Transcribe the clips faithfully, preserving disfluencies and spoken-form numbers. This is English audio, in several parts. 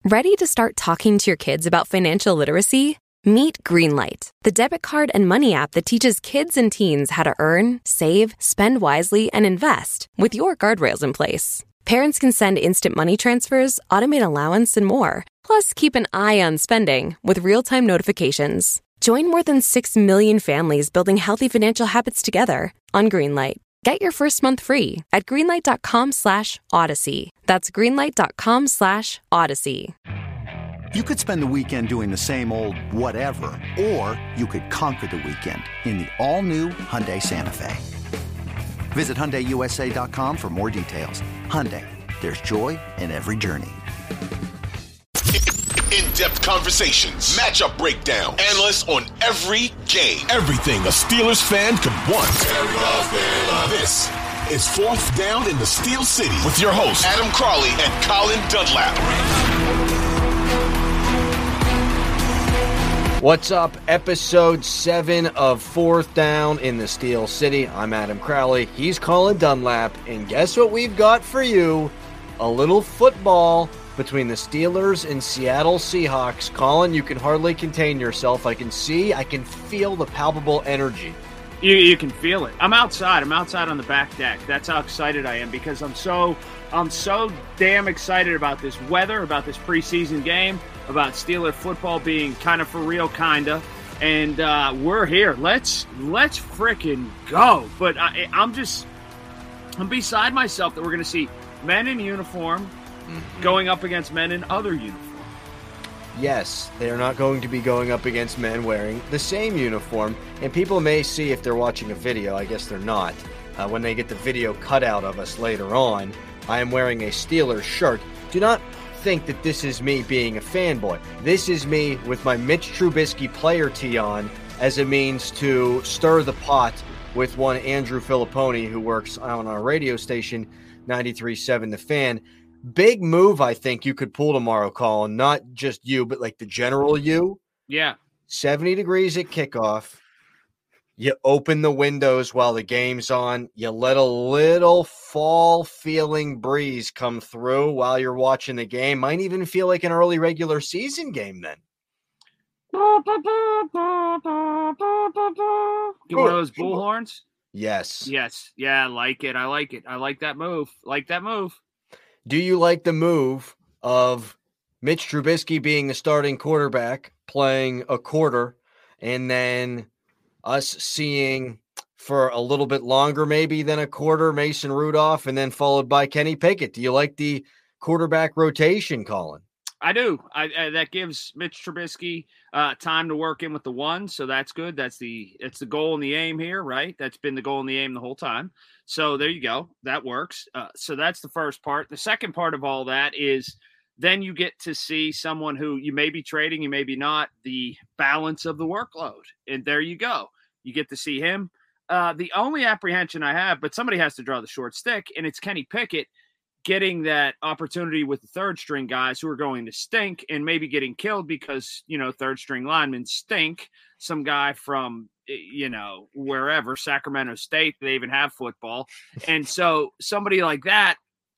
Ready to start talking to your kids about financial literacy? Meet Greenlight, the debit card and money app that teaches kids and teens how to earn, save, spend wisely, and invest with your guardrails in place. Parents can send instant money transfers, automate allowance, and more. Plus, keep an eye on spending with real-time notifications. Join more than six million families building healthy financial habits together on Greenlight. Get your first month free at greenlight.com slash odyssey. That's greenlight.com slash odyssey. You could spend the weekend doing the same old whatever, or you could conquer the weekend in the all-new Hyundai Santa Fe. Visit Hyundai U S A dot com for more details. Hyundai, there's joy in every journey. In-depth conversations, matchup breakdown, analysts on every game. Everything a Steelers fan could want. This is Fourth Down in the Steel City with your hosts, Adam Crawley and Colin Dunlap. What's up? Episode seven of Fourth Down in the Steel City. I'm Adam Crowley. He's Colin Dunlap. And guess what we've got for you? A little football between the Steelers and Seattle Seahawks. Colin, you can hardly contain yourself. I can see, I can feel the palpable energy. You, you can feel it. I'm outside. I'm outside on the back deck. That's how excited I am because I'm so I'm so damn excited about this weather, about this preseason game, about Steeler football being kind of for real, kind of. And uh, we're here. Let's let's frickin' go. But I, I'm just I'm beside myself that we're going to see men in uniform mm-hmm. going up against men in other uniforms. Yes, they are not going to be going up against men wearing the same uniform. And people may see if they're watching a video, I guess they're not, uh, when they get the video cut out of us later on, I am wearing a Steelers shirt. Do not think that this is me being a fanboy. This is me with my Mitch Trubisky player tee on as a means to stir the pot with one Andrew Filipponi, who works on our radio station, ninety-three point seven The Fan. Big move, I think, you could pull tomorrow, Colin. Not just you, but like the general you. Yeah. seventy degrees at kickoff. You open the windows while the game's on. You let a little fall-feeling breeze come through while you're watching the game. Might even feel like an early regular season game then. Get one of those bullhorns? Yes. Yes. Yeah, I like it. I like it. I like that move. Like that move. Do you like the move of Mitch Trubisky being the starting quarterback, playing a quarter, and then us seeing for a little bit longer maybe than a quarter Mason Rudolph, and then followed by Kenny Pickett? Do you like the quarterback rotation, Colin? I do. I, I that gives Mitch Trubisky uh, time to work in with the one, so that's good. That's the it's the goal and the aim here, right? That's been the goal and the aim the whole time. So there you go. That works. Uh, so that's the first part. The second part of all that is then you get to see someone who you may be trading, you may be not, the balance of the workload. And there you go. You get to see him. Uh, the only apprehension I have, but somebody has to draw the short stick, and it's Kenny Pickett getting that opportunity with the third string guys who are going to stink and maybe getting killed because, you know, third string linemen stink. Some guy from, you know, wherever, Sacramento State, they even have football. And so somebody like that,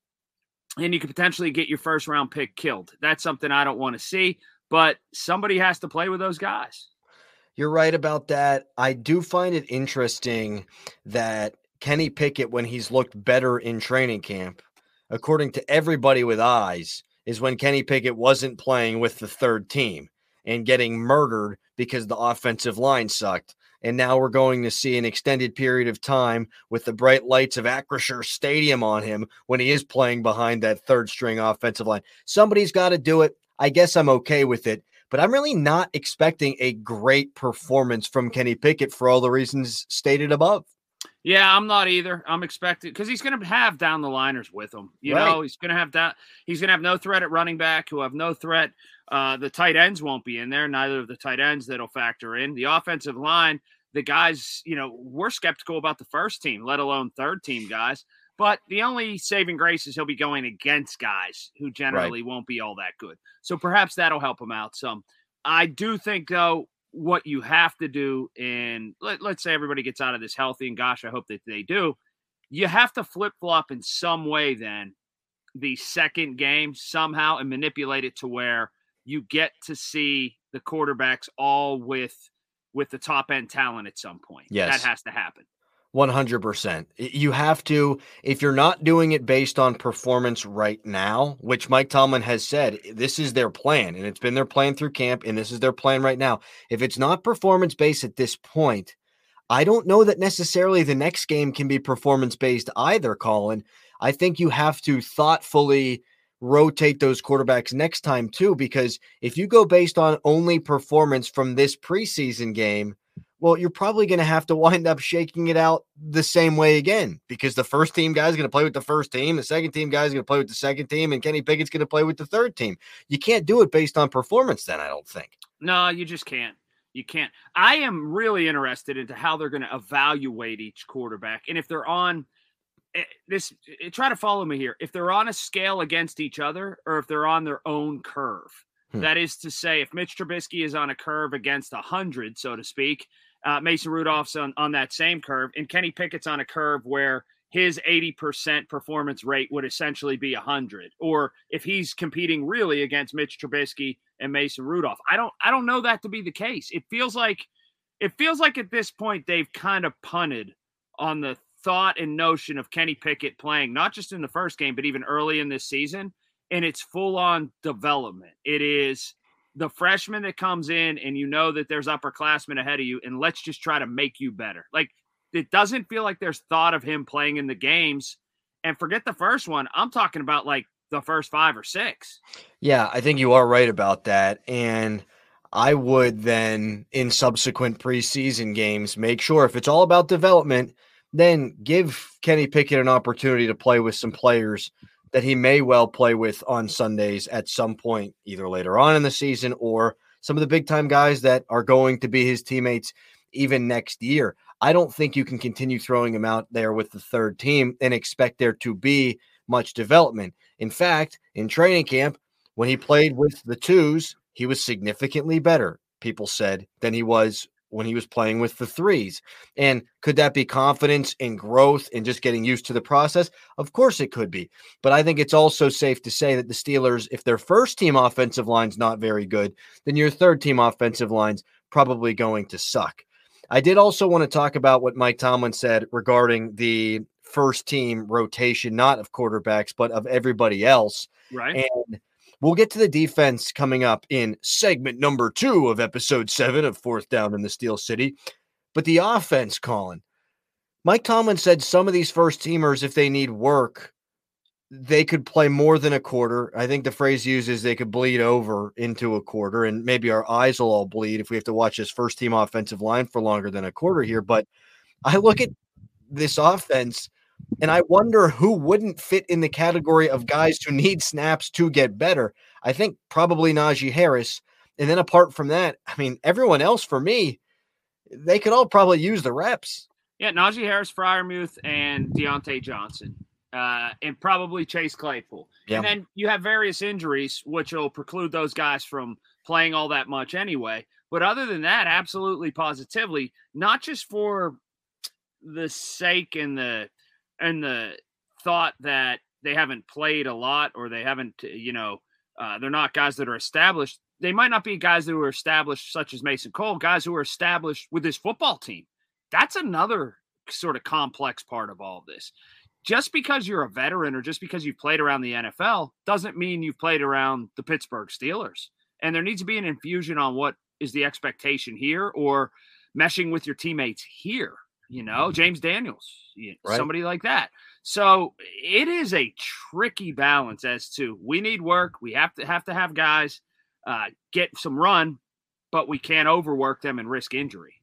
and you could potentially get your first round pick killed. That's something I don't want to see, but somebody has to play with those guys. You're right about that. I do find it interesting that Kenny Pickett, when he's looked better in training camp, according to everybody with eyes, is when Kenny Pickett wasn't playing with the third team and getting murdered because the offensive line sucked. And now we're going to see an extended period of time with the bright lights of Acrisure Stadium on him when he is playing behind that third string offensive line. Somebody's got to do it. I guess I'm okay with it, but I'm really not expecting a great performance from Kenny Pickett for all the reasons stated above. Yeah, I'm not either. I'm expecting because he's going to have down the liners with him. You right. know, he's going to have down. He's going to have no threat at running back. Who have no threat. Uh, the tight ends won't be in there. Neither of the tight ends that'll factor in the offensive line. The guys, you know, we're skeptical about the first team, let alone third team guys. But the only saving grace is he'll be going against guys who generally right. won't be all that good. So perhaps that'll help him out some. I do think though. What you have to do, and let, let's say everybody gets out of this healthy, and gosh, I hope that they do, you have to flip-flop in some way then the second game somehow and manipulate it to where you get to see the quarterbacks all with with the top end talent at some point. Yes. That has to happen. one hundred percent. You have to, if you're not doing it based on performance right now, which Mike Tomlin has said, this is their plan, and it's been their plan through camp, and this is their plan right now. If it's not performance-based at this point, I don't know that necessarily the next game can be performance-based either, Colin. I think you have to thoughtfully rotate those quarterbacks next time too, because if you go based on only performance from this preseason game, well, you're probably going to have to wind up shaking it out the same way again, because the first team guy is going to play with the first team. The second team guy is going to play with the second team, and Kenny Pickett's going to play with the third team. You can't do it based on performance then, I don't think. No, you just can't. You can't. I am really interested into how they're going to evaluate each quarterback. And if they're on this, try to follow me here. If they're on a scale against each other, or if they're on their own curve. Hmm. That is to say, if Mitch Trubisky is on a curve against a hundred, so to speak, uh, Mason Rudolph's on, on that same curve, and Kenny Pickett's on a curve where his eighty percent performance rate would essentially be one hundred. Or if he's competing really against Mitch Trubisky and Mason Rudolph. I don't I don't know that to be the case. It feels like it feels like at this point they've kind of punted on the thought and notion of Kenny Pickett playing, not just in the first game, but even early in this season. And it's full on development. It is the freshman that comes in and you know that there's upperclassmen ahead of you, and let's just try to make you better. Like, it doesn't feel like there's thought of him playing in the games. And forget the first one. I'm talking about like the first five or six. Yeah, I think you are right about that. And I would then, in subsequent preseason games, make sure if it's all about development, then give Kenny Pickett an opportunity to play with some players that he may well play with on Sundays at some point, either later on in the season or some of the big-time guys that are going to be his teammates even next year. I don't think you can continue throwing him out there with the third team and expect there to be much development. In fact, in training camp, when he played with the twos, he was significantly better, people said, than he was when he was playing with the threes. And could that be confidence and growth and just getting used to the process? Of course it could be. But I think it's also safe to say that the Steelers, if their first team offensive line's not very good, then your third team offensive line's probably going to suck. I did also want to talk about what Mike Tomlin said regarding the first team rotation, not of quarterbacks, but of everybody else. Right. And we'll get to the defense coming up in segment number two of episode seven of Fourth Down in the Steel City. But the offense, Colin, Mike Tomlin said some of these first teamers, if they need work, they could play more than a quarter. I think the phrase used is they could bleed over into a quarter, and maybe our eyes will all bleed if we have to watch this first team offensive line for longer than a quarter here. But I look at this offense and I wonder who wouldn't fit in the category of guys who need snaps to get better. I think probably Najee Harris. And then apart from that, I mean, everyone else for me, they could all probably use the reps. Yeah, Najee Harris, Freiermuth, and Deontay Johnson, uh, and probably Chase Claypool. Yeah. And then you have various injuries, which will preclude those guys from playing all that much anyway. But other than that, absolutely positively, not just for the sake and the and the thought that they haven't played a lot or they haven't, you know, uh, they're not guys that are established. They might not be guys that are established, such as Mason Cole, guys who are established with his football team. That's another sort of complex part of all of this. Just because you're a veteran or just because you've played around the N F L doesn't mean you've played around the Pittsburgh Steelers. And there needs to be an infusion on what is the expectation here or meshing with your teammates here. You know, James Daniels, right. Somebody like that. So it is a tricky balance as to we need work. We have to have to have guys uh, get some run, but we can't overwork them and risk injury.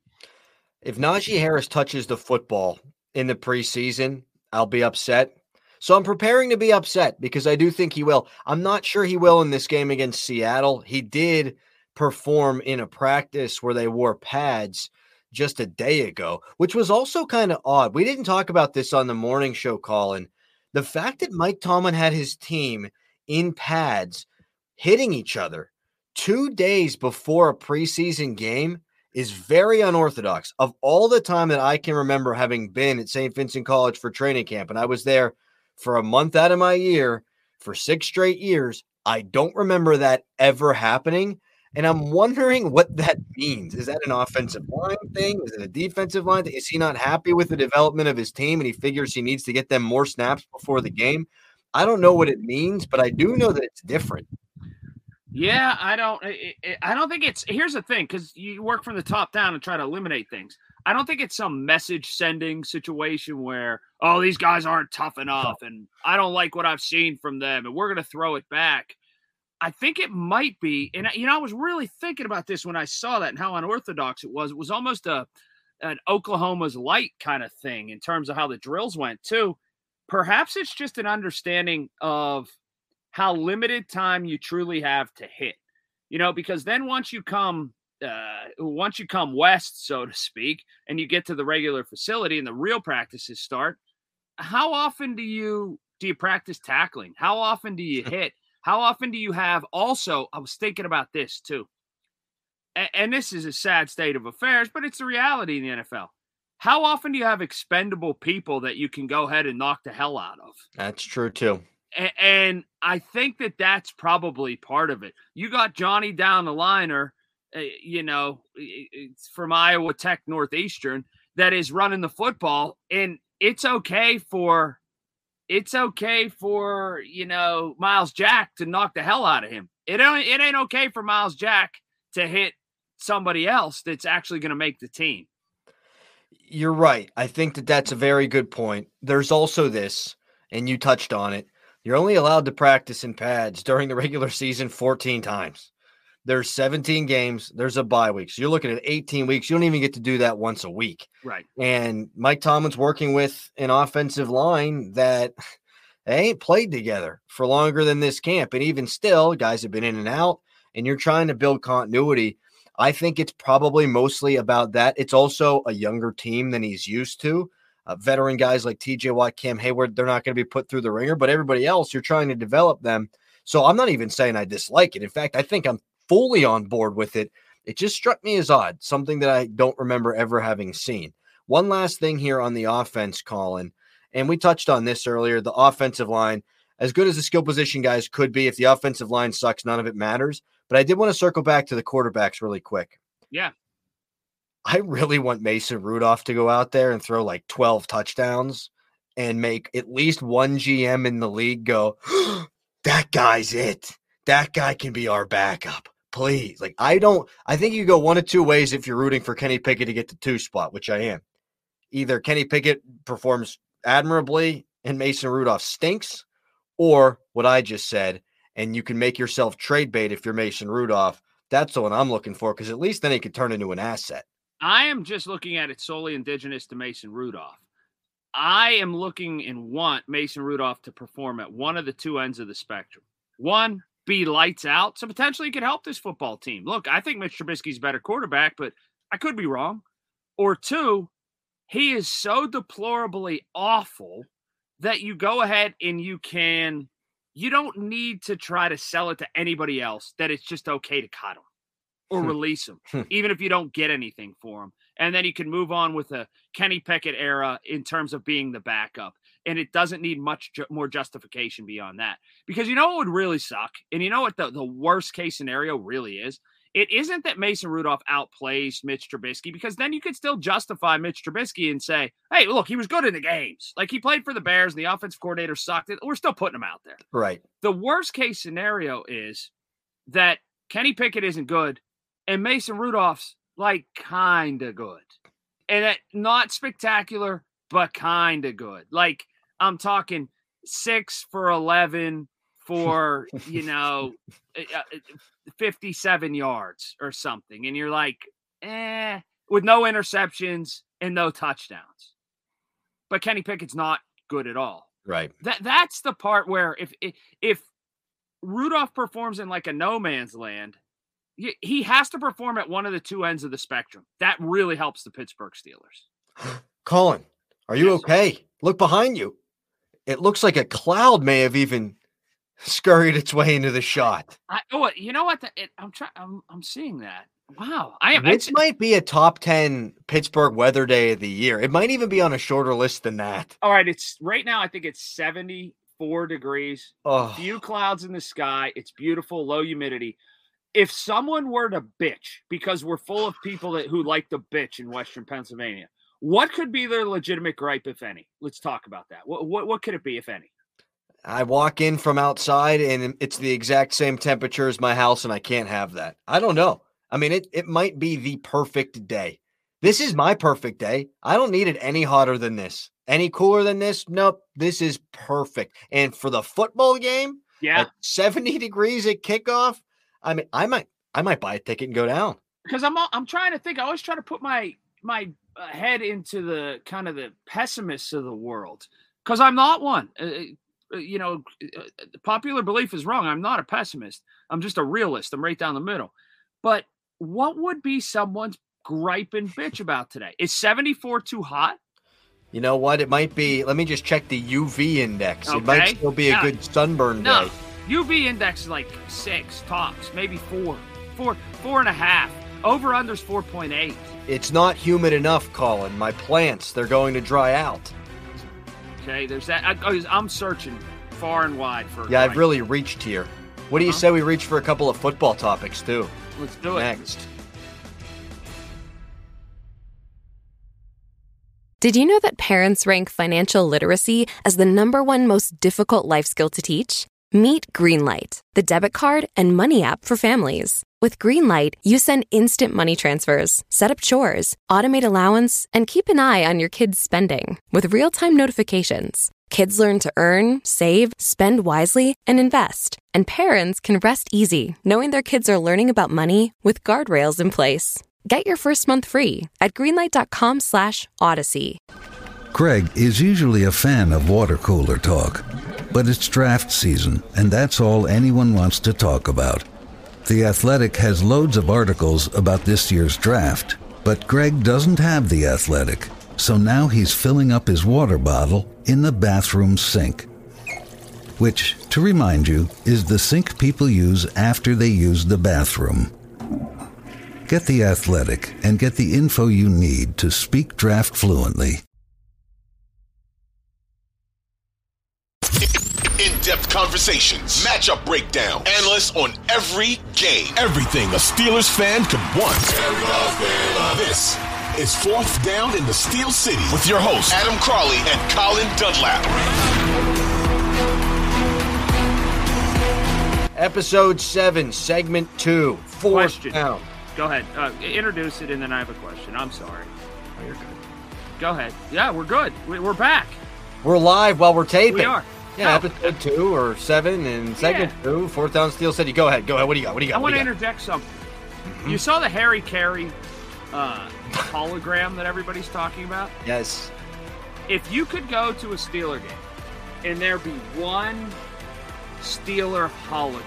If Najee Harris touches the football in the preseason, I'll be upset. So I'm preparing to be upset because I do think he will. I'm not sure he will in this game against Seattle. He did perform in a practice where they wore pads just a day ago, which was also kind of odd. We didn't talk about this on the morning show, Colin. The fact that Mike Tomlin had his team in pads hitting each other two days before a preseason game is very unorthodox. Of all the time that I can remember having been at Saint Vincent College for training camp, and I was there for a month out of my year for six straight years. I don't remember that ever happening. And I'm wondering what that means. Is that an offensive line thing? Is it a defensive line thing? Is he not happy with the development of his team and he figures he needs to get them more snaps before the game? I don't know what it means, but I do know that it's different. Yeah, I don't I don't think it's – here's the thing, because you work from the top down and try to eliminate things. I don't think it's some message-sending situation where, oh, these guys aren't tough enough and I don't like what I've seen from them and we're going to throw it back. I think it might be, and you know, I was really thinking about this when I saw that and how unorthodox it was. It was almost a an Oklahoma's light kind of thing in terms of how the drills went too. Perhaps it's just an understanding of how limited time you truly have to hit, you know, because then once you come, uh, once you come west, so to speak, and you get to the regular facility and the real practices start, how often do you do you practice tackling? How often do you hit? How often do you have also, I was thinking about this too, and, and this is a sad state of affairs, but it's the reality in the N F L. How often do you have expendable people that you can go ahead and knock the hell out of? That's true too. And, and I think that that's probably part of it. You got Johnny down the liner, uh, you know, it's from Iowa Tech Northeastern that is running the football, and it's okay for It's okay for, you know, Miles Jack to knock the hell out of him. It ain't, it ain't okay for Miles Jack to hit somebody else that's actually going to make the team. You're right. I think that that's a very good point. There's also this, and you touched on it. You're only allowed to practice in pads during the regular season fourteen times. There's seventeen games. There's a bye week. So you're looking at eighteen weeks. You don't even get to do that once a week. Right. And Mike Tomlin's working with an offensive line that they ain't played together for longer than this camp. And even still, guys have been in and out, and you're trying to build continuity. I think it's probably mostly about that. It's also a younger team than he's used to. Uh, veteran guys like T J Watt, Cam Hayward, they're not going to be put through the ringer, but everybody else, you're trying to develop them. So I'm not even saying I dislike it. In fact, I think I'm fully on board with it. It just struck me as odd, something that I don't remember ever having seen. One last thing here on the offense, Colin, and we touched on this earlier, the offensive line, as good as the skill position guys could be, if the offensive line sucks, none of it matters. But I did want to circle back to the quarterbacks really quick. Yeah. I really want Mason Rudolph to go out there and throw like twelve touchdowns and make at least one G M in the league go, that guy's it. That guy can be our backup. Please. Like, I don't, I think you go one of two ways if you're rooting for Kenny Pickett to get the two spot, which I am. Either Kenny Pickett performs admirably and Mason Rudolph stinks, or what I just said, and you can make yourself trade bait if you're Mason Rudolph. That's the one I'm looking for, because at least then he could turn into an asset. I am just looking at it solely indigenous to Mason Rudolph. I am looking and want Mason Rudolph to perform at one of the two ends of the spectrum. One, be lights out, so potentially he could help this football team. Look, I think Mitch Trubisky's a better quarterback, but I could be wrong. Or two, he is so deplorably awful that you go ahead and you can, you don't need to try to sell it to anybody else that it's just okay to cut him or release him, even if you don't get anything for him. And then you can move on with a Kenny Pickett era in terms of being the backup. And it doesn't need much ju- more justification beyond that. Because you know what would really suck? And you know what the, the worst case scenario really is? It isn't that Mason Rudolph outplays Mitch Trubisky, because then you could still justify Mitch Trubisky and say, hey, look, he was good in the games. Like, he played for the Bears and the offensive coordinator sucked. We're still putting him out there. Right. The worst case scenario is that Kenny Pickett isn't good and Mason Rudolph's like kind of good. And that not spectacular, but kind of good. Like, I'm talking six for eleven for, you know, fifty-seven yards or something. And you're like, eh, with no interceptions and no touchdowns. But Kenny Pickett's not good at all. Right. That That's the part where if if Rudolph performs in like a no man's land, he has to perform at one of the two ends of the spectrum. That really helps the Pittsburgh Steelers. Colin, are you Yes. okay? Look behind you. It looks like a cloud may have even scurried its way into the shot. I, oh, you know what? The, it, I'm trying. I'm, I'm seeing that. Wow. I am. This might be a top ten Pittsburgh weather day of the year. It might even be on a shorter list than that. All right. It's right now. I think it's seventy-four seventy-four degrees, Oh. a few clouds in the sky. It's beautiful, low humidity. If someone were to bitch, because we're full of people that who like to bitch in Western Pennsylvania, what could be their legitimate gripe, if any? Let's talk about that. What what, what could it be, if any? I walk in from outside and it's the exact same temperature as my house, and I can't have that. I don't know. I mean, it, it might be the perfect day. This is my perfect day. I don't need it any hotter than this. Any cooler than this? Nope. This is perfect. And for the football game, yeah, at seventy degrees at kickoff, I mean, I might I might buy a ticket and go down. Because I'm I'm trying to think. I always try to put my my uh, head into the kind of the pessimists of the world, because I'm not one. Uh, you know, uh, the popular belief is wrong. I'm not a pessimist. I'm just a realist. I'm right down the middle. But what would be someone's gripe and bitch about today? Is seventy-four too hot? You know what? It might be. Let me just check the U V index. Okay. It might still be a No. good sunburn No. day. U V index is like six tops, maybe four, four, four and a half. Over under's four point eight. It's not humid enough, Colin. My plants, they're going to dry out. Okay, there's that. I, I'm searching far and wide for. Yeah, I've gripe. really reached here. What do you Uh-huh. say we reach for a couple of football topics too? Let's do it. Next. Did you know that parents rank financial literacy as the number one most difficult life skill to teach? Meet Greenlight, the debit card and money app for families. With Greenlight, you send instant money transfers, set up chores, automate allowance, and keep an eye on your kids' spending with real-time notifications. Kids learn to earn, save, spend wisely, and invest. And parents can rest easy knowing their kids are learning about money with guardrails in place. Get your first month free at greenlight.com slash odyssey. Greg is usually a fan of water cooler talk, but it's draft season, and that's all anyone wants to talk about. The Athletic has loads of articles about this year's draft, but Greg doesn't have The Athletic, so now he's filling up his water bottle in the bathroom sink. Which, to remind you, is the sink people use after they use the bathroom. Get The Athletic and get the info you need to speak draft fluently. In-depth conversations, matchup breakdown, analysts on every game. Everything a Steelers fan could want. This is Fourth Down in the Steel City with your hosts, Adam Crawley and Colin Dunlap. Episode seven, segment two, fourth Question. down. Go ahead. Uh, introduce it, and then I have a question. I'm sorry. Oh, you're good. Go ahead. Yeah, we're good. We, we're back. We're live while we're taping. We are. Yeah, No. episode two or seven and segment Yeah. two, fourth down, Steel City. Go ahead. Go ahead. What do you got? What do you got? I What want do to you got? interject something. You saw the Harry Carey uh, hologram that everybody's talking about? Yes. If you could go to a Steeler game and there be one Steeler hologram,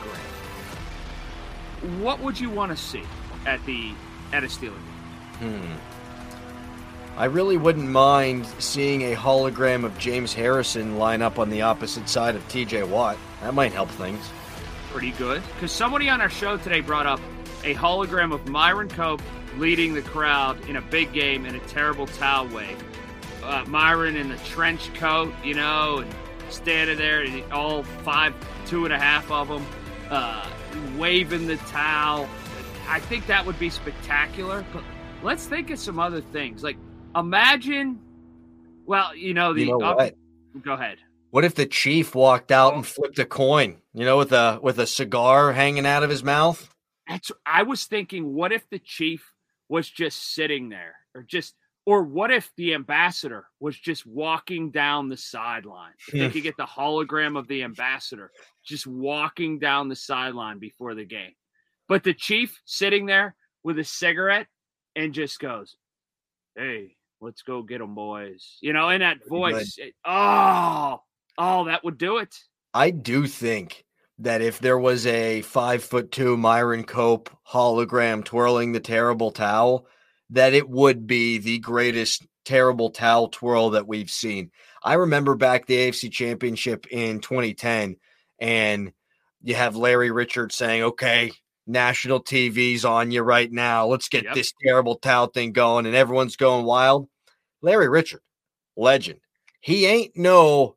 what would you want to see at the at a Steeler game? Hmm. I really wouldn't mind seeing a hologram of James Harrison line up on the opposite side of T J Watt. That might help things. Pretty good. Because somebody on our show today brought up a hologram of Myron Cope leading the crowd in a big game in a terrible towel wave. Uh, Myron in the trench coat, you know, and standing there, and all five, two and a half of them, uh, waving the towel. I think that would be spectacular. But let's think of some other things. Like, imagine, well, you know, the. You know uh, what? go ahead. What if the Chief walked out and flipped a coin? You know, with a with a cigar hanging out of his mouth. That's. I was thinking, what if the Chief was just sitting there, or just, or what if the ambassador was just walking down the sideline? If they could get the hologram of the ambassador just walking down the sideline before the game, but the Chief sitting there with a cigarette and just goes, "Hey, let's go get them, boys." You know, in that voice. It, oh, oh, that would do it. I do think that if there was a five foot two Myron Cope hologram twirling the terrible towel, that it would be the greatest terrible towel twirl that we've seen. I remember back the A F C Championship in twenty ten, and you have Larry Richard saying, "Okay, national T V's on you right now. Let's get Yep. this terrible towel thing going," and everyone's going wild. Larry Richard, legend. He ain't no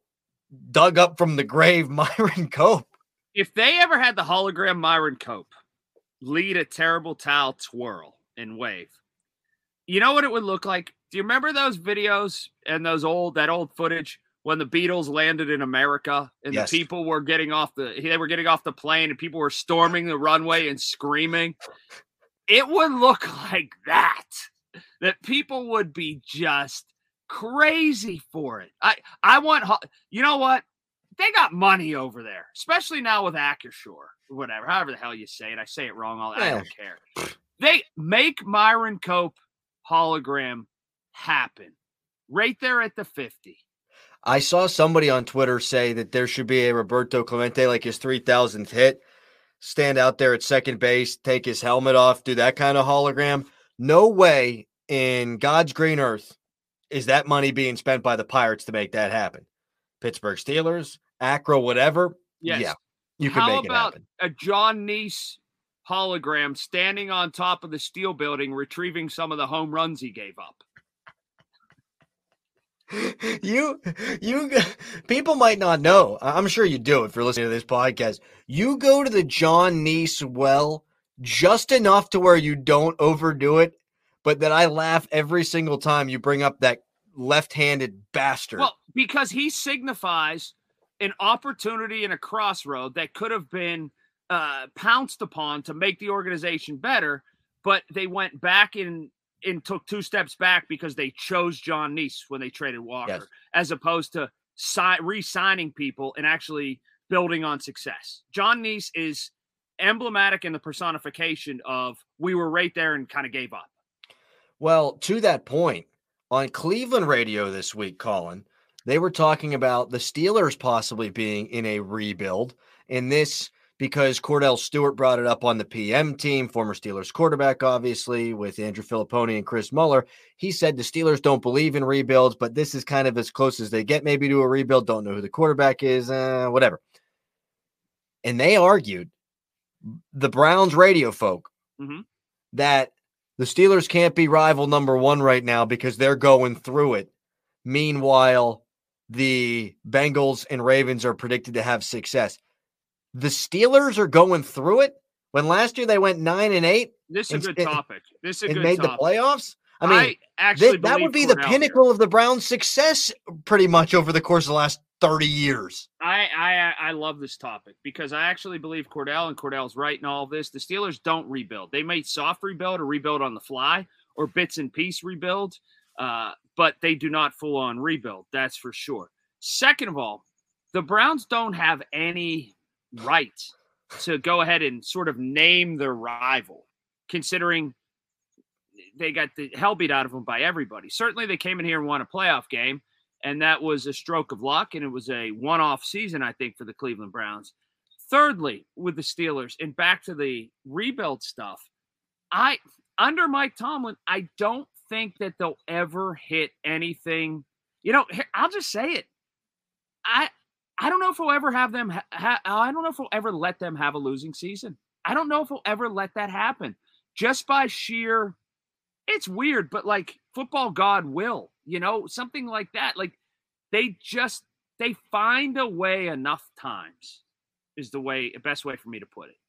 dug up from the grave Myron Cope. If they ever had the hologram Myron Cope lead a terrible towel twirl and wave, you know what it would look like? Do you remember those videos and those old that old footage when the Beatles landed in America and yes. the people were getting off the they were getting off the plane and people were storming the runway and screaming? It would look like that. That people would be just crazy for it. I I want you know what? They got money over there, especially now with Acrisure, whatever, however the hell you say it. I say it wrong. All yeah. I don't care. They make Myron Cope hologram happen right there at the fifty. I saw somebody on Twitter say that there should be a Roberto Clemente, like his three thousandth hit, stand out there at second base, take his helmet off, do that kind of hologram. No way in God's green earth is that money being spent by the Pirates to make that happen. Pittsburgh Steelers, Acro, whatever. Yes. Yeah, you can make it happen. How about a John Neese hologram standing on top of the Steel Building, retrieving some of the home runs he gave up? You, you, people might not know. I'm sure you do if you're listening to this podcast. You go to the John Neese well just enough to where you don't overdo it, but that I laugh every single time you bring up that left-handed bastard. Well, because he signifies an opportunity and a crossroad that could have been uh, pounced upon to make the organization better, but they went back in and took two steps back because they chose John Neese when they traded Walker, yes. as opposed to si- re-signing people and actually building on success. John Neese is emblematic in the personification of we were right there and kind of gave up. Well, to that point, on Cleveland radio this week, Colin, they were talking about the Steelers possibly being in a rebuild, and this because Cordell Stewart brought it up on the P M team, former Steelers quarterback, obviously, with Andrew Filipponi and Chris Muller. He said the Steelers don't believe in rebuilds, but this is kind of as close as they get maybe to a rebuild. Don't know who the quarterback is, uh, whatever. And they argued, the Browns radio folk, mm-hmm. that the Steelers can't be rival number one right now because they're going through it. Meanwhile, the Bengals and Ravens are predicted to have success. The Steelers are going through it when last year they went nine and eight. This is a good topic. This is a good made topic. the playoffs. I mean, I actually th- that would be the pinnacle here. of the Browns' success pretty much over the course of the last thirty years. I, I I love this topic because I actually believe Cordell, and Cordell's right in all of this. The Steelers don't rebuild. They may soft rebuild or rebuild on the fly or bits and piece rebuild, uh, but they do not full on rebuild. That's for sure. Second of all, the Browns don't have any right to go ahead and sort of name their rival, considering they got the hell beat out of them by everybody. Certainly they came in here and won a playoff game, and that was a stroke of luck, and it was a one-off season, I think, for the Cleveland Browns. Thirdly, with the Steelers, and back to the rebuild stuff, I under Mike Tomlin, I don't think that they'll ever hit anything. You know, I'll just say it. I I don't know if we'll ever have them. Ha- I don't know if we'll ever let them have a losing season. I don't know if we'll ever let that happen. Just by sheer, it's weird, but like football God will, you know, something like that. Like they just they find a way enough times is the way best way for me to put it.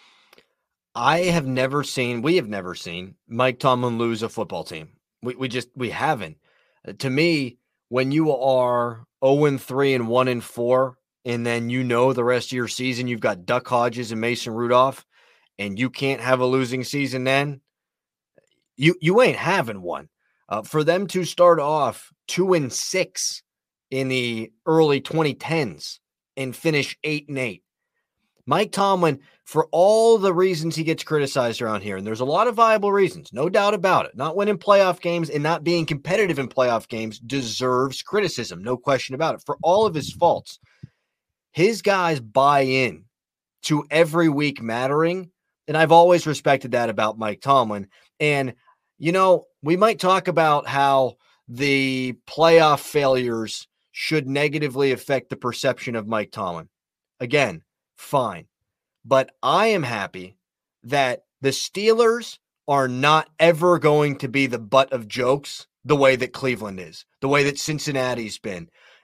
I have never seen. We have never seen Mike Tomlin lose a football team. We we just we haven't. Uh, to me, when you are oh and three and one and four, and then you know the rest of your season you've got Duck Hodges and Mason Rudolph, and you can't have a losing season, then you you ain't having one. Uh, for them to start off two and six in the early twenty tens and finish eight and eight. Mike Tomlin, for all the reasons he gets criticized around here, and there's a lot of viable reasons, no doubt about it, not winning playoff games and not being competitive in playoff games deserves criticism, no question about it. For all of his faults, his guys buy in to every week mattering, and I've always respected that about Mike Tomlin. And, you know, we might talk about how the playoff failures should negatively affect the perception of Mike Tomlin. Again, fine. But I am happy that the Steelers are not ever going to be the butt of jokes the way that Cleveland is, the way that Cincinnati's been.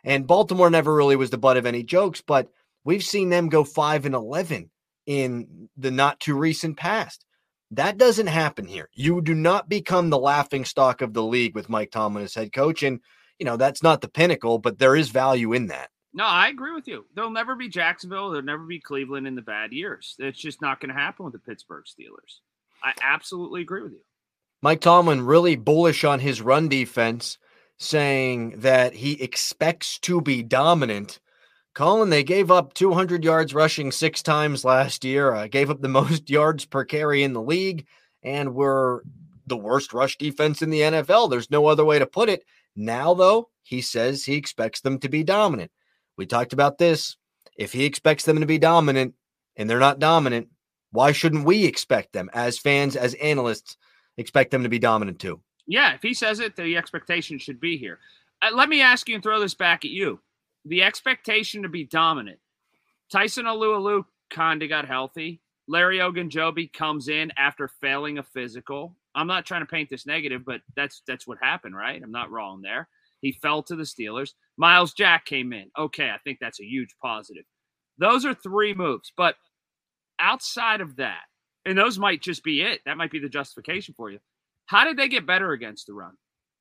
And Baltimore never really was the butt of any jokes, but we've seen them go five and eleven in the not too recent past. That doesn't happen here. You do not become the laughing stock of the league with Mike Tomlin as head coach. And, you know, that's not the pinnacle, but there is value in that. No, I agree with you. There'll never be Jacksonville. There'll never be Cleveland in the bad years. It's just not going to happen with the Pittsburgh Steelers. I absolutely agree with you. Mike Tomlin really bullish on his run defense, saying that he expects to be dominant. Colin, they gave up two hundred yards rushing six times last year, uh, gave up the most yards per carry in the league, and were the worst rush defense in the N F L. There's no other way to put it. Now, though, he says he expects them to be dominant. We talked about this. If he expects them to be dominant and they're not dominant, why shouldn't we expect them as fans, as analysts, expect them to be dominant too? Yeah, if he says it, the expectation should be here. Uh, let me ask you and throw this back at you. The expectation to be dominant. Tyson Alualu kind of got healthy. Larry Ogunjobi comes in after failing a physical. I'm not trying to paint this negative, but that's that's what happened, right? I'm not wrong there. He fell to the Steelers. Miles Jack came in. Okay, I think that's a huge positive. Those are three moves. But outside of that, and those might just be it. That might be the justification for you. How did they get better against the run?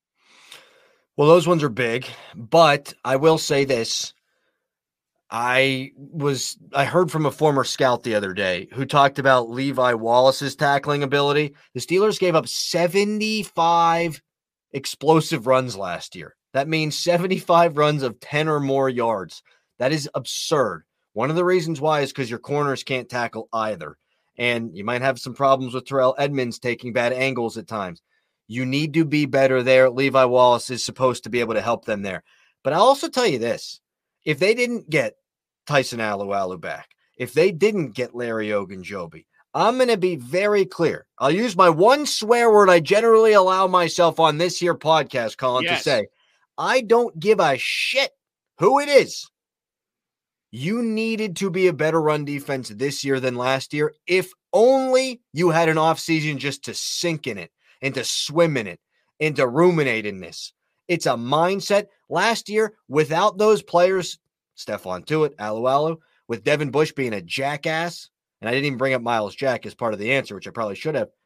Well, those ones are big, but I will say this. I was I heard from a former scout the other day who talked about Levi Wallace's tackling ability. The Steelers gave up seventy-five explosive runs last year. That means seventy-five runs of ten or more yards. That is absurd. One of the reasons why is because your corners can't tackle either. And you might have some problems with Terrell Edmonds taking bad angles at times. You need to be better there. Levi Wallace is supposed to be able to help them there. But I'll also tell you this. If they didn't get Tyson Alualu back, if they didn't get Larry Ogunjobi, I'm going to be very clear. I'll use my one swear word I generally allow myself on this here podcast, Colin, yes. to say, I don't give a shit who it is. You needed to be a better run defense this year than last year, if only you had an offseason just to sink in it and to swim in it and to ruminate in this. It's a mindset. Last year, without those players, Stephon Tuitt, Alualu, with Devin Bush being a jackass, and I didn't even bring up Miles Jack as part of the answer, which I probably should have.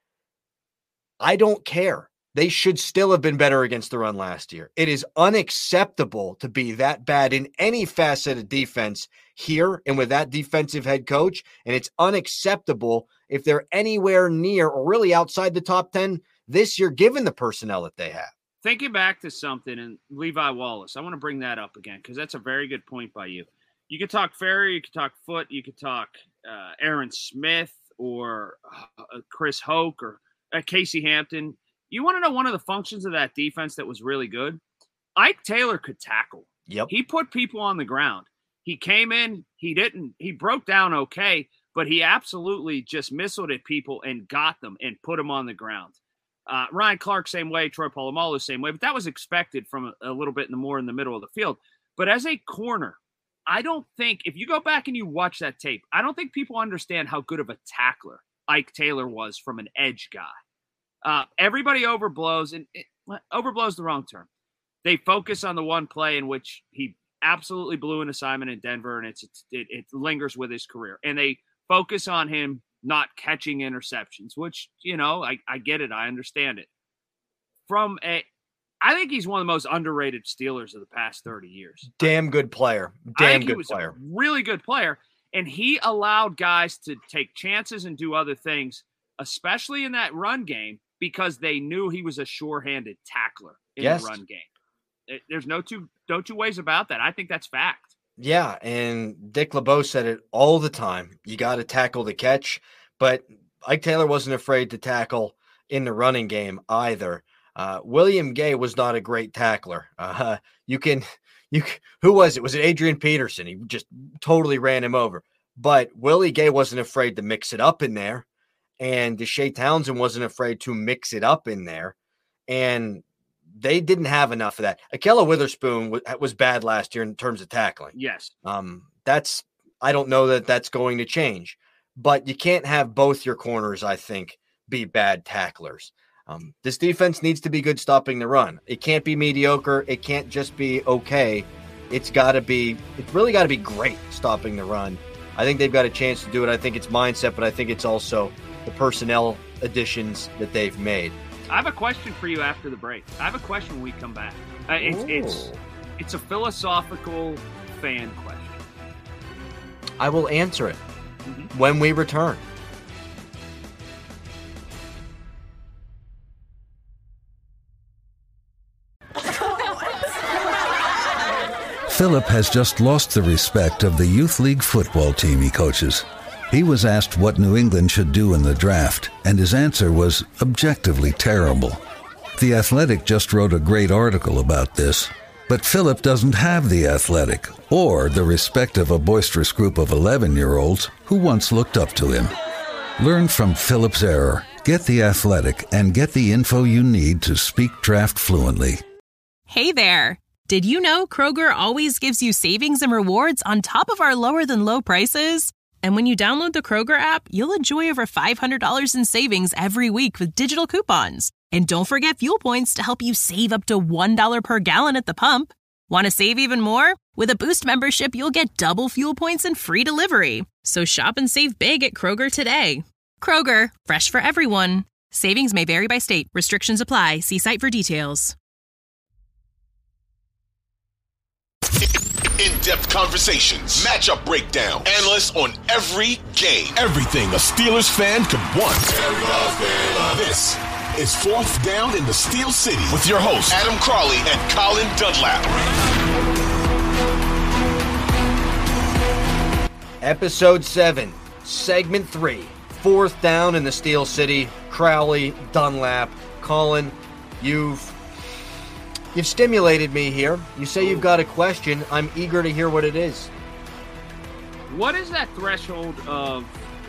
I don't care. They should still have been better against the run last year. It is unacceptable to be that bad in any facet of defense here and with that defensive head coach, and it's unacceptable if they're anywhere near or really outside the top ten this year, given the personnel that they have. Thinking back to something, and Levi Wallace, I want to bring that up again because that's a very good point by you. You could talk Ferry, you could talk Foot, you could talk uh, Aaron Smith or uh, Chris Hoke or uh, Casey Hampton. You want to know one of the functions of that defense that was really good? Ike Taylor could tackle. Yep. He put people on the ground. He came in, he didn't, he broke down okay, but he absolutely just missiled at people and got them and put them on the ground. Uh, Ryan Clark, same way. Troy Polamalu, same way. But that was expected from a, a little bit in the more in the middle of the field. But as a corner, I don't think, if you go back and you watch that tape, I don't think people understand how good of a tackler Ike Taylor was from an edge guy. Uh, everybody overblows, and it, overblows the wrong term. They focus on the one play in which he absolutely blew an assignment in Denver, and it's, it's it, it lingers with his career. And they focus on him not catching interceptions, which, you know, I, I get it. I understand it. From a, I think he's one of the most underrated Steelers of the past thirty years. Damn good player. Damn I think good he was player. A really good player. And he allowed guys to take chances and do other things, especially in that run game, because they knew he was a sure-handed tackler in yes. the run game. It, there's no two, no two ways about that. I think that's fact. Yeah, and Dick LeBeau said it all the time. You got to tackle the catch, but Ike Taylor wasn't afraid to tackle in the running game either. Uh, William Gay was not a great tackler. Uh, you can, you who was it? Was it Adrian Peterson? He just totally ran him over. But Willie Gay wasn't afraid to mix it up in there, and Deshae Townsend wasn't afraid to mix it up in there, and they didn't have enough of that. Ahkello Witherspoon was, was bad last year in terms of tackling. Yes. Um, that's, I don't know that that's going to change, but you can't have both your corners, I think, be bad tacklers. Um, this defense needs to be good stopping the run. It can't be mediocre. It can't just be okay. it's got to be, it's really got to be great stopping the run. I think they've got a chance to do it. I think it's mindset, but I think it's also the personnel additions that they've made. I have a question for you after the break. I have a question when we come back. Uh, it's, it's it's a philosophical fan question. I will answer it Mm-hmm. when we return. Philip has just lost the respect of the youth league football team he coaches. He was asked what New England should do in the draft, and his answer was objectively terrible. The Athletic just wrote a great article about this, but Philip doesn't have the Athletic or the respect of a boisterous group of eleven-year-olds who once looked up to him. Learn from Philip's error, get the Athletic, and get the info you need to speak draft fluently. Hey there! Did you know Kroger always gives you savings and rewards on top of our lower-than-low prices? And when you download the Kroger app, you'll enjoy over five hundred dollars in savings every week with digital coupons. And don't forget fuel points to help you save up to one dollar per gallon at the pump. Want to save even more? With a Boost membership, you'll get double fuel points and free delivery. So shop and save big at Kroger today. Kroger, fresh for everyone. Savings may vary by state. Restrictions apply. See site for details. In-depth conversations, matchup breakdown, analysts on every game. Everything a Steelers fan could want. This is Fourth Down in the Steel City with your hosts, Adam Crawley and Colin Dunlap. Episode seven, Segment three, Fourth Down in the Steel City. Crowley, Dunlap, Colin, you've You've stimulated me here. You say you've got a question. I'm eager to hear what it is. What is that threshold of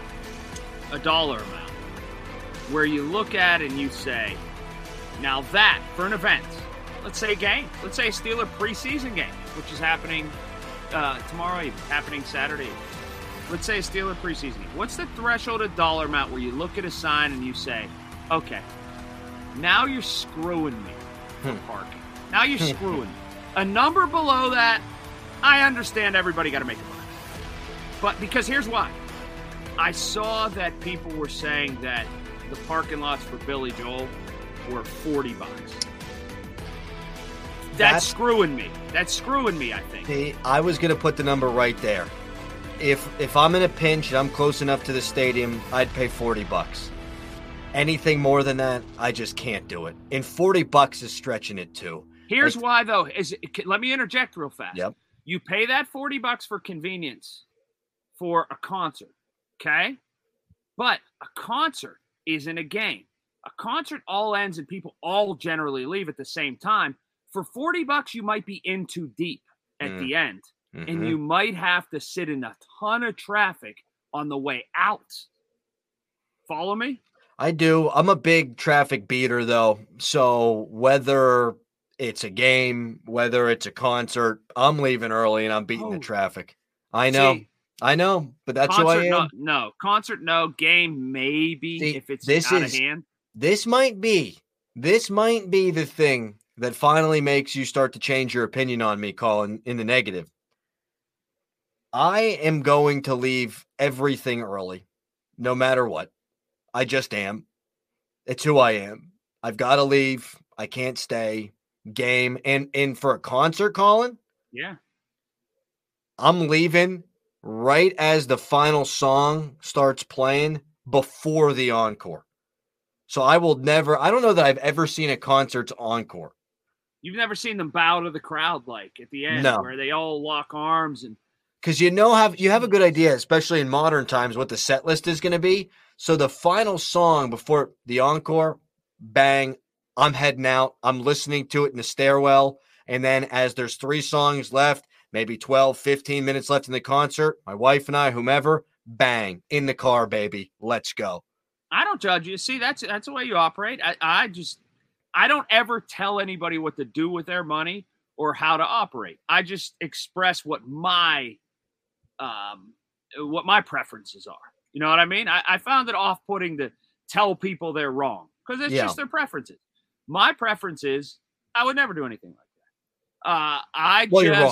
a dollar amount where you look at and you say, now that, for an event, let's say a game, let's say a Steeler preseason game, which is happening uh, tomorrow evening, happening Saturday evening. Let's say a Steeler preseason game. What's the threshold of dollar amount where you look at a sign and you say, okay, now you're screwing me for parking. Now you're screwing me. A number below that, I understand everybody got to make a money. But because here's why. I saw that people were saying that the parking lots for Billy Joel were forty bucks. That's, That's screwing me. That's screwing me, I think. See, I was going to put the number right there. If if I'm in a pinch and I'm close enough to the stadium, I'd pay forty bucks. Anything more than that, I just can't do it. And forty bucks is stretching it too. Here's like, why, though. Is it, let me interject real fast. Yep. You pay that forty bucks for convenience for a concert, okay? But a concert isn't a game. A concert all ends and people all generally leave at the same time. For forty bucks, you might be in too deep at mm. the end, mm-hmm. and you might have to sit in a ton of traffic on the way out. Follow me? I do. I'm a big traffic beater, though. So whether it's a game, whether it's a concert, I'm leaving early and I'm beating oh. the traffic. I know. See, I know, but that's concert, who I am. No, no. Concert, no. Game, maybe, See, if it's this out is, of hand. This might be, this might be the thing that finally makes you start to change your opinion on me, Colin, in the negative. I am going to leave everything early, no matter what. I just am. It's who I am. I've got to leave. I can't stay. Game. And, and for a concert, Colin? Yeah. I'm leaving right as the final song starts playing before the encore. So I will never, I don't know that I've ever seen a concert's encore. You've never seen them bow to the crowd like at the end, no. where they all lock arms and. Because you know, have you have a good idea, especially in modern times, what the set list is going to be. So the final song before the encore, bang, I'm heading out. I'm listening to it in the stairwell. And then as there's three songs left, maybe twelve, fifteen minutes left in the concert, my wife and I, whomever, bang, in the car, baby. Let's go. I don't judge you. See, that's that's the way you operate. I, I just, I don't ever tell anybody what to do with their money or how to operate. I just express what my, um, what my preferences are. You know what I mean? I, I found it off-putting to tell people they're wrong because it's yeah. just their preferences. My preference is I would never do anything like that. Uh, I well, just, you're wrong.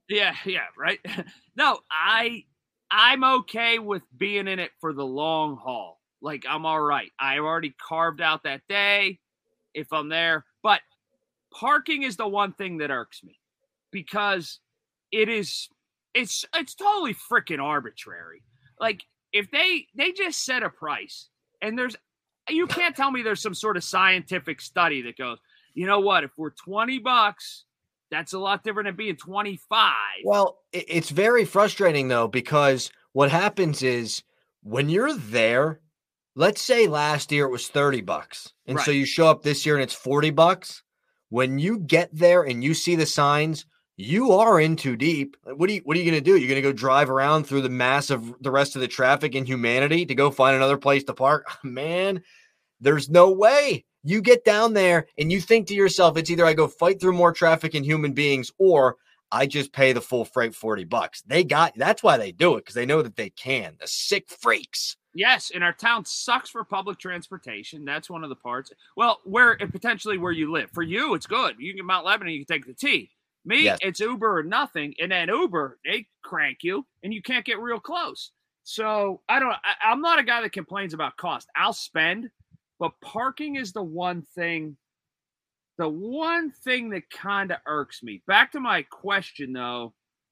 Yeah, yeah, right. No, I I'm okay with being in it for the long haul. Like I'm all right. I already carved out that day if I'm there, but parking is the one thing that irks me because it is it's it's totally freaking arbitrary. Like if they they just set a price and there's you can't tell me there's some sort of scientific study that goes, you know what, if we're twenty bucks, that's a lot different than being twenty-five. Well, it's very frustrating though, because what happens is when you're there, let's say last year it was thirty bucks. And Right. so you show up this year and it's forty bucks. When you get there and you see the signs, you are in too deep. What are you, what are you going to do? You're going to go drive around through the mass of the rest of the traffic and humanity to go find another place to park? Man, there's no way. You get down there and you think to yourself, it's either I go fight through more traffic and human beings or I just pay the full freight forty bucks. They got, that's why they do it, because they know that they can. The sick freaks. Yes, and our town sucks for public transportation. That's one of the parts. Well, where potentially where you live. For you, it's good. You can Mount Lebanon, you can take the T. Me, Yes. It's Uber or nothing. And then Uber, they crank you and you can't get real close. So I don't, I, I'm not a guy that complains about cost. I'll spend, but parking is the one thing, the one thing that kind of irks me. Back to my question though,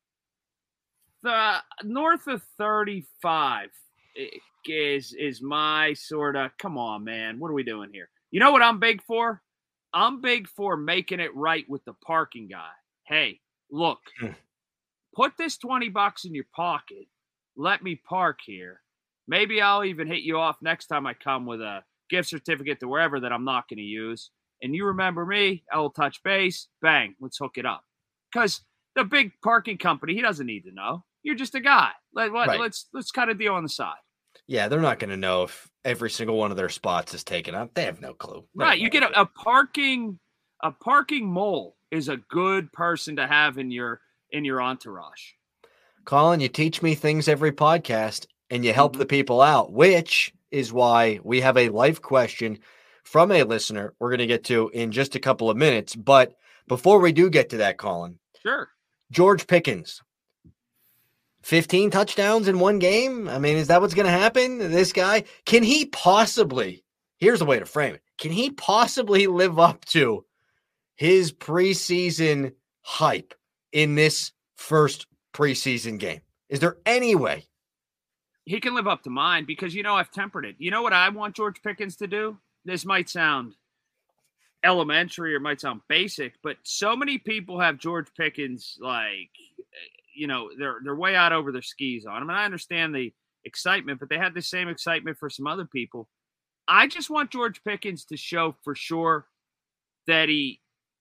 the north of thirty-five is is my sort of, come on, man, what are we doing here? You know what I'm big for? I'm big for making it right with the parking guy. Hey, look, put this twenty bucks in your pocket. Let me park here. Maybe I'll even hit you off next time I come with a gift certificate to wherever that I'm not going to use. And you remember me, I'll touch base. Bang, let's hook it up. Because the big parking company, he doesn't need to know. You're just a guy. Let, let, Right. Let's let's cut a deal on the side. Yeah, they're not going to know if every single one of their spots is taken up. They have no clue. They Right. have You no get a, clue. a parking a parking mole is a good person to have in your in your entourage. Colin, you teach me things every podcast and you help Mhm. the people out, which is why we have a life question from a listener we're going to get to in just a couple of minutes. But before we do get to that, Colin, Sure. George Pickens, fifteen touchdowns in one game. I mean, is that what's going to happen? This guy, can he possibly, here's the way to frame it. Can he possibly live up to his preseason hype in this first preseason game? Is there any way? He can live up to mine because, you know, I've tempered it. You know what I want George Pickens to do? This might sound elementary or might sound basic, but so many people have George Pickens, like, you know, they're they're way out over their skis on him. And I understand the excitement, but they had the same excitement for some other people. I just want George Pickens to show for sure that he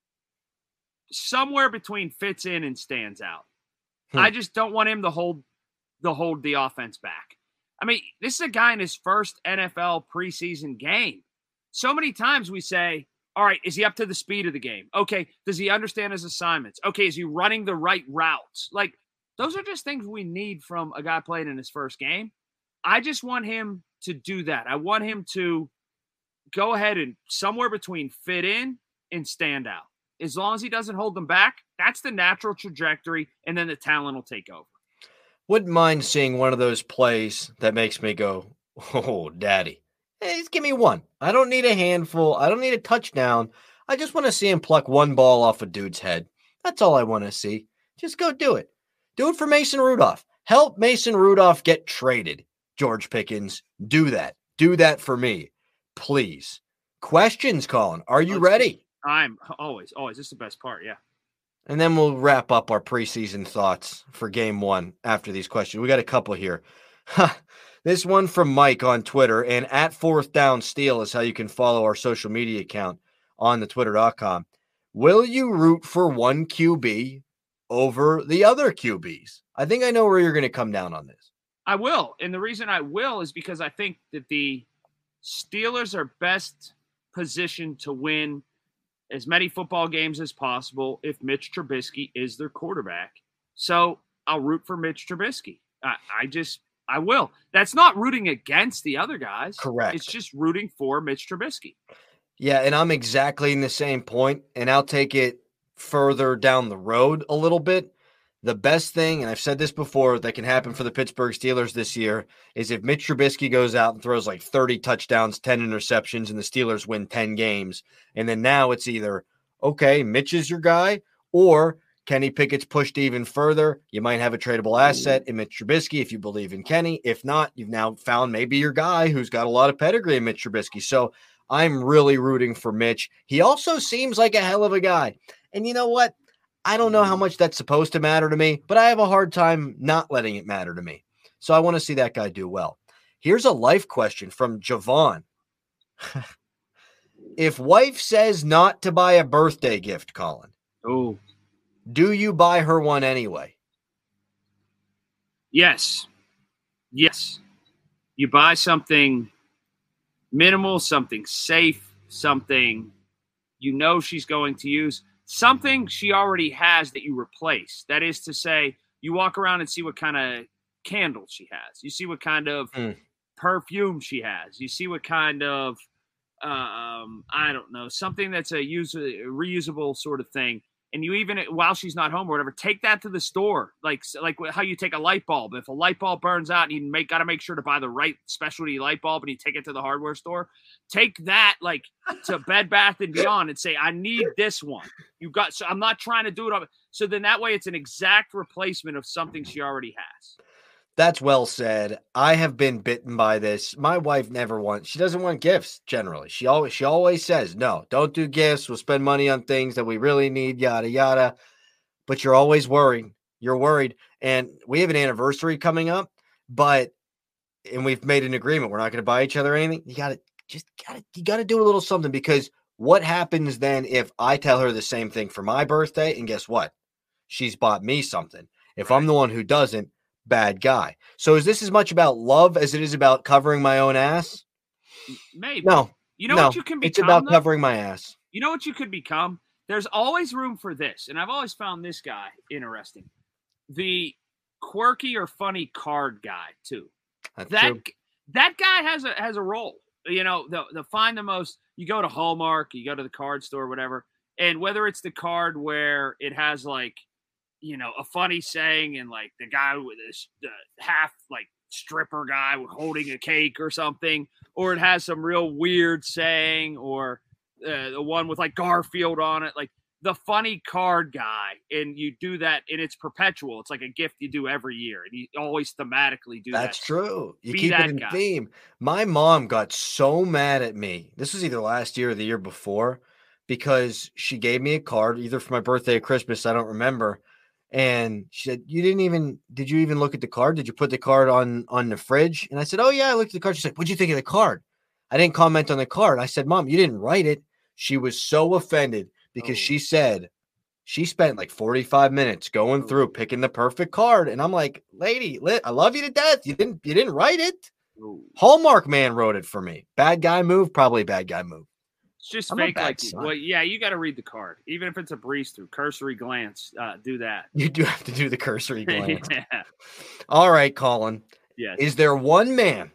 somewhere between fits in and stands out. Hmm. I just don't want him to hold the hold the offense back. I mean, this is a guy in his first N F L preseason game. So many times we say, all right, is he up to the speed of the game? Okay, does he understand his assignments? Okay, is he running the right routes? Like, those are just things we need from a guy playing in his first game. I just want him to do that. I want him to go ahead and somewhere between fit in and stand out. As long as he doesn't hold them back, that's the natural trajectory, and then the talent will take over. Wouldn't mind seeing one of those plays that makes me go, oh, daddy. Hey, just give me one. I don't need a handful. I don't need a touchdown. I just want to see him pluck one ball off a dude's head. That's all I want to see. Just go do it. Do it for Mason Rudolph. Help Mason Rudolph get traded. George Pickens, do that. Do that for me, please. Questions, Colin. Are you Let's ready? see. I'm always, always. This is the best part, yeah. And then we'll wrap up our preseason thoughts for game one after these questions. We got a couple here. This one from Mike on Twitter, and at Fourth Down Steel is how you can follow our social media account on the twitter dot com. Will you root for one Q B over the other Q Bs? I think I know where you're going to come down on this. I will. And the reason I will is because I think that the Steelers are best positioned to win as many football games as possible if Mitch Trubisky is their quarterback. So I'll root for Mitch Trubisky. I, I just, I will. That's not rooting against the other guys. Correct. It's just rooting for Mitch Trubisky. Yeah, and I'm exactly in the same point, and I'll take it further down the road a little bit. the best thing, and I've said this before, that can happen for the Pittsburgh Steelers this year is if Mitch Trubisky goes out and throws like thirty touchdowns, ten interceptions, and the Steelers win ten games. And then now it's either, okay, Mitch is your guy, or Kenny Pickett's pushed even further. You might have a tradable asset in Mitch Trubisky if you believe in Kenny. If not, you've now found maybe your guy who's got a lot of pedigree in Mitch Trubisky. So I'm really rooting for Mitch. He also seems like a hell of a guy. And you know what? I don't know how much that's supposed to matter to me, but I have a hard time not letting it matter to me. So I want to see that guy do well. Here's a life question from Javon. If wife says not to buy a birthday gift, Colin, oh, do you buy her one anyway? Yes. Yes. You buy something minimal, something safe, something you know she's going to use. Something she already has that you replace. That is to say, you walk around and see what kind of candles she has. You see what kind of mm. perfume she has. You see what kind of, um, I don't know, something that's a, use, a reusable sort of thing. And you even, while she's not home or whatever, take that to the store. Like like how you take a light bulb. If a light bulb burns out, you make got to make sure to buy the right specialty light bulb and you take it to the hardware store. Take that like to Bed Bath and Beyond and say, I need this one. You got, so I'm not trying to do it on. So then that way it's an exact replacement of something she already has. That's well said. I have been bitten by this. My wife never wants, she doesn't want gifts generally. She always, she always says, no, don't do gifts. We'll spend money on things that we really need, yada, yada. But you're always worried. You're worried. And we have an anniversary coming up, but, and we've made an agreement. We're not going to buy each other anything. You got to just got to, you got to do a little something, because what happens then if I tell her the same thing for my birthday? And guess what? She's bought me something. If I'm the one who doesn't, bad guy. So is this as much about love as it is about covering my own ass? Maybe. No. You know no, what you can become? It's about though? covering my ass. You know what you could become? There's always room for this. And I've always found this guy interesting. The quirky or funny card guy, too. That's that true. That guy has a has a role. You know, the, the find the most, you go to Hallmark, you go to the card store, whatever. And whether it's the card where it has like, you know, a funny saying and like the guy with this uh, half like stripper guy holding a cake or something, or it has some real weird saying, or uh, the one with like Garfield on it, like the funny card guy. And you do that and it's perpetual. It's like a gift you do every year. And you always thematically do that. That's true. You Be keep that it in guy. theme. My mom got so mad at me. This was either last year or the year before, because she gave me a card either for my birthday or Christmas. I don't remember. And she said, you didn't even, did you even look at the card? Did you put the card on, on the fridge? And I said, oh yeah, I looked at the card. She's like, what'd you think of the card? I didn't comment on the card. I said, Mom, you didn't write it. She was so offended because oh. she said she spent like forty-five minutes going oh. through picking the perfect card. And I'm like, lady, I love you to death. You didn't, you didn't write it. Oh. Hallmark man wrote it for me. Bad guy move, probably bad guy move. It's just I'm fake like son. Well, yeah, you got to read the card. Even if it's a breeze through, cursory glance, uh, do that. You do have to do the cursory glance. yeah. All right, Colin. Yes. Is there one man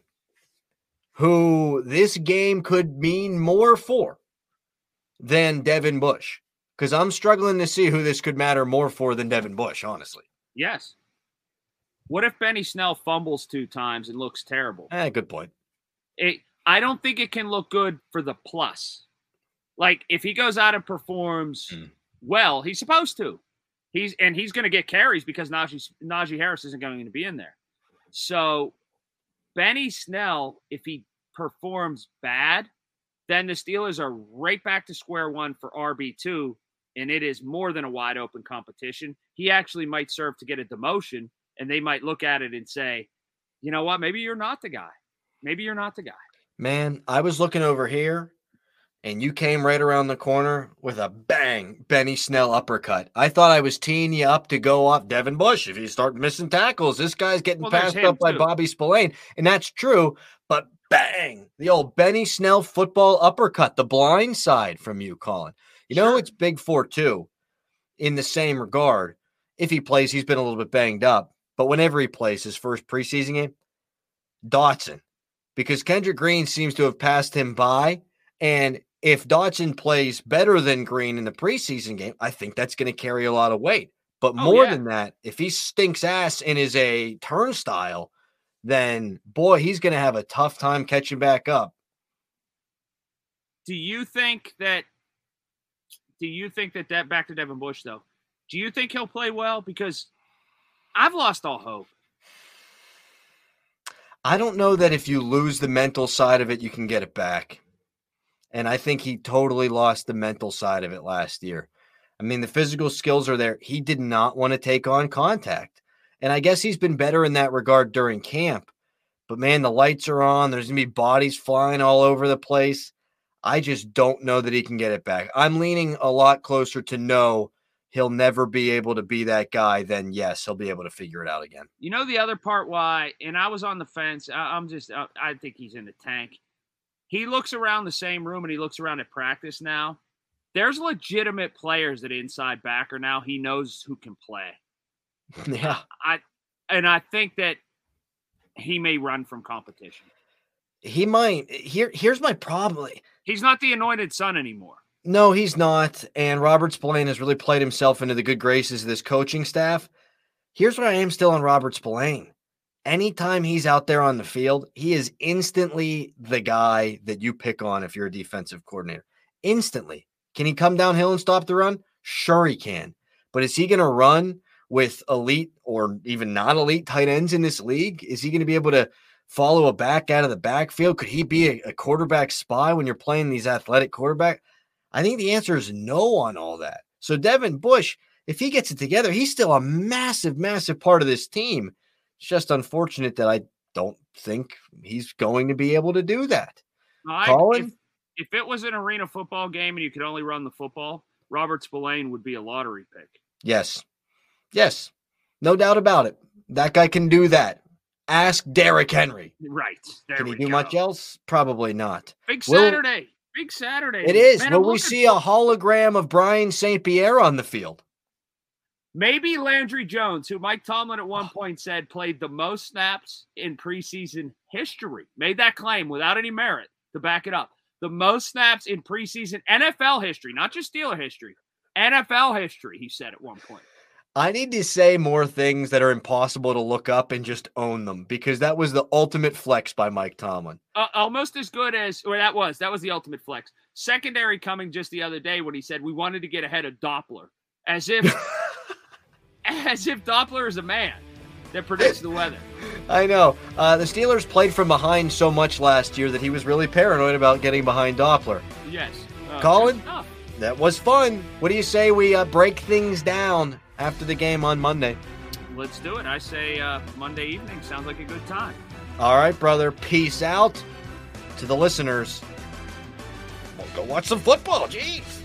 who this game could mean more for than Devin Bush? Because I'm struggling to see who this could matter more for than Devin Bush, honestly. Yes. What if Benny Snell fumbles two times and looks terrible? Eh, good point. It, I don't think it can look good for the plus. Like, if he goes out and performs mm. well, he's supposed to. He's and he's going to get carries because Najee, Najee Harris isn't going to be in there. So, Benny Snell, if he performs bad, then the Steelers are right back to square one for R B two, and it is more than a wide-open competition. He actually might serve to get a demotion, and they might look at it and say, you know what, maybe you're not the guy. Maybe you're not the guy. Man, I was looking over here, and you came right around the corner with a bang, Benny Snell uppercut. I thought I was teeing you up to go off Devin Bush. If you start missing tackles, this guy's getting well, passed up by too. Bobby Spillane. And that's true, but bang, the old Benny Snell football uppercut, the blind side from you, Colin. You know, sure. It's big for, too, in the same regard. If he plays, he's been a little bit banged up. But whenever he plays his first preseason game, Dotson. Because Kendrick Green seems to have passed him by. And if Dotson plays better than Green in the preseason game, I think that's going to carry a lot of weight. But Oh, more yeah. than that, if he stinks ass and is a turnstile, then boy, he's going to have a tough time catching back up. Do you think that do you think that that back to Devin Bush though? Do you think he'll play well? Because I've lost all hope. I don't know that if you lose the mental side of it, you can get it back. And I think he totally lost the mental side of it last year. I mean, the physical skills are there. He did not want to take on contact. And I guess he's been better in that regard during camp. But, man, the lights are on. There's going to be bodies flying all over the place. I just don't know that he can get it back. I'm leaning a lot closer to no, he'll never be able to be that guy than yes, he'll be able to figure it out again. You know the other part why, and I was on the fence. I, I'm just, I, I think he's in the tank. He looks around the same room and he looks around at practice now. There's legitimate players that inside backer now he knows who can play. Yeah. I and I think that he may run from competition. He might. Here, here's my problem. He's not the anointed son anymore. No, he's not. And Robert Spillane has really played himself into the good graces of this coaching staff. Here's what I am still on Robert Spillane. Anytime he's out there on the field, he is instantly the guy that you pick on if you're a defensive coordinator. Instantly. Can he come downhill and stop the run? Sure he can. But is he going to run with elite or even not elite tight ends in this league? Is he going to be able to follow a back out of the backfield? Could he be a, a quarterback spy when you're playing these athletic quarterbacks? I think the answer is no on all that. So Devin Bush, if he gets it together, he's still a massive, massive part of this team. It's just unfortunate that I don't think he's going to be able to do that. I, Colin? If, if it was an arena football game and you could only run the football, Robert Spillane would be a lottery pick. Yes. Yes. No doubt about it. That guy can do that. Ask Derrick Henry. Right. There Can he we do go. much else? Probably not. Big Will- Saturday. Big Saturday. It is. Man, Will I'm we looking see a hologram of Brian Saint Pierre on the field? Maybe Landry Jones, who Mike Tomlin at one point said played the most snaps in preseason history, made that claim without any merit to back it up. The most snaps in preseason N F L history, not just Steeler history, N F L history, he said at one point. I need to say more things that are impossible to look up and just own them, because that was the ultimate flex by Mike Tomlin. Uh, almost as good as, or that was, that was the ultimate flex. Secondary coming just the other day when he said we wanted to get ahead of Doppler, as if, as if Doppler is a man that predicts the weather. I know. Uh, the Steelers played from behind so much last year that he was really paranoid about getting behind Doppler. Yes. Uh, Colin? oh, That was fun. What do you say we uh, break things down after the game on Monday? let's do it. I say uh, Monday evening sounds like a good time. All right, brother. Peace out to the listeners. Well, go watch some football. Jeez.